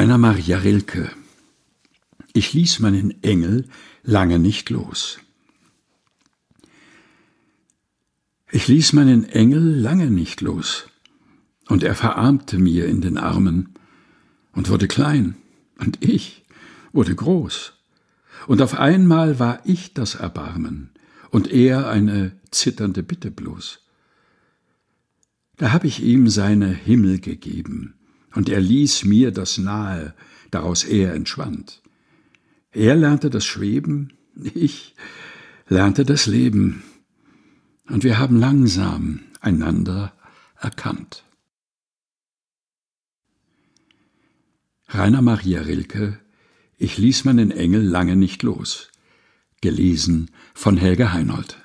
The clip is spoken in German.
Rainer Maria Rilke. Ich ließ meinen Engel lange nicht los. Ich ließ meinen Engel lange nicht los, und er verarmte mir in den Armen und wurde klein, und ich wurde groß. Und auf einmal war ich das Erbarmen und er eine zitternde Bitte bloß. Da hab ich ihm seine Himmel gegeben, und er ließ mir das Nahe, daraus er entschwand. Er lernte das Schweben, ich lernte das Leben, und wir haben langsam einander erkannt. Rainer Maria Rilke. Ich ließ meinen Engel lange nicht los. Gelesen von Helge Heinold.